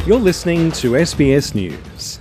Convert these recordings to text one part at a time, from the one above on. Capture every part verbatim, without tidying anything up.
You're listening to S B S News.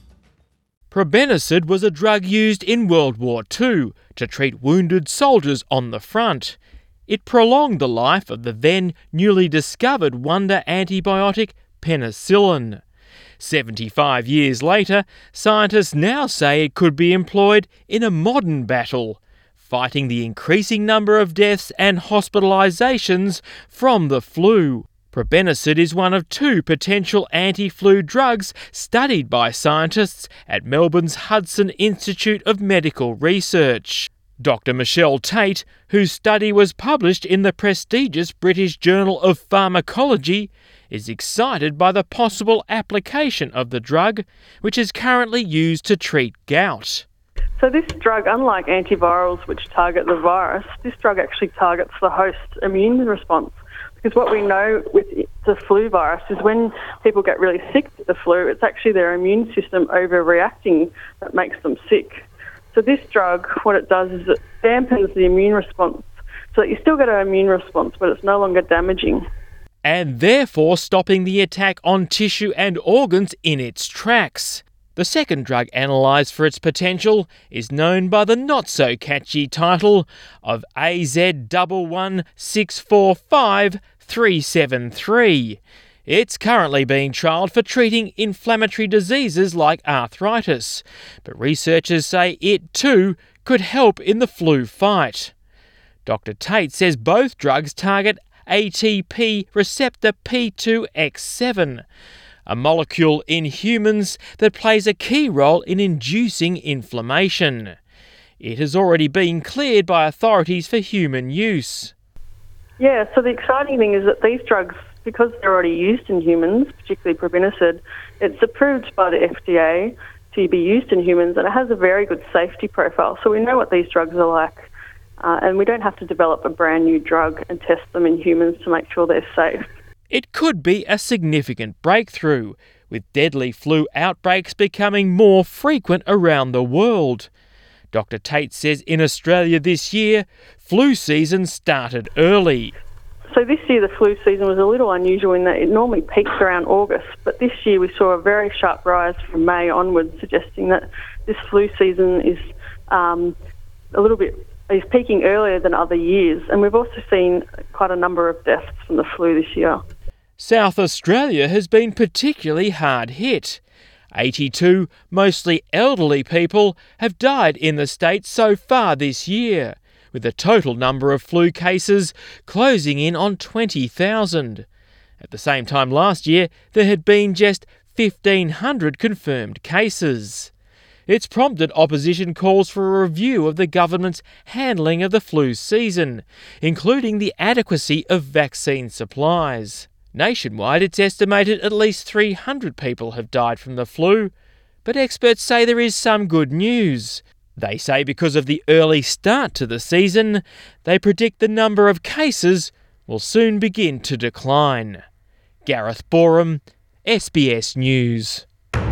Probenecid was a drug used in World War Two to treat wounded soldiers on the front. It prolonged the life of the then newly discovered wonder antibiotic penicillin. seventy-five years later, scientists now say it could be employed in a modern battle, fighting the increasing number of deaths and hospitalisations from the flu. Probenecid is one of two potential anti-flu drugs studied by scientists at Melbourne's Hudson Institute of Medical Research. Doctor Michelle Tate, whose study was published in the prestigious British Journal of Pharmacology, is excited by the possible application of the drug, which is currently used to treat gout. So this drug, unlike antivirals which target the virus, this drug actually targets the host's immune response. Because what we know with the flu virus is when people get really sick with the flu, it's actually their immune system overreacting that makes them sick. So this drug, what it does is it dampens the immune response so that you still get an immune response, but it's no longer damaging. And therefore stopping the attack on tissue and organs in its tracks. The second drug analysed for its potential is known by the not-so-catchy title of A Z one one six four five three seven three. It's currently being trialled for treating inflammatory diseases like arthritis, but researchers say it too could help in the flu fight. Doctor Tate says both drugs target A T P receptor P two X seven, a molecule in humans that plays a key role in inducing inflammation. It has already been cleared by authorities for human use. Yeah, so the exciting thing is that these drugs, because they're already used in humans, particularly probenecid, it's approved by the F D A to be used in humans, and it has a very good safety profile. So we know what these drugs are like, uh, and we don't have to develop a brand new drug and test them in humans to make sure they're safe. It could be a significant breakthrough, with deadly flu outbreaks becoming more frequent around the world. Doctor Tate says in Australia this year, flu season started early. So this year the flu season was a little unusual in that it normally peaks around August, but this year we saw a very sharp rise from May onwards, suggesting that this flu season is um, a little bit is peaking earlier than other years, and we've also seen quite a number of deaths from the flu this year. South Australia has been particularly hard hit. eighty-two, mostly elderly people, have died in the state so far this year, with the total number of flu cases closing in on twenty thousand. At the same time last year, there had been just fifteen hundred confirmed cases. It's prompted opposition calls for a review of the government's handling of the flu season, including the adequacy of vaccine supplies. Nationwide, it's estimated at least three hundred people have died from the flu, but experts say there is some good news. They say because of the early start to the season, they predict the number of cases will soon begin to decline. Gareth Boreham, S B S News.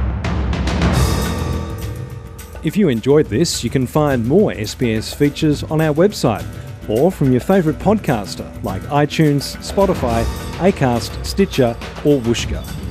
If you enjoyed this, you can find more S B S features on our website or from your favourite podcaster like iTunes, Spotify, Acast, Stitcher or Whooshkaa.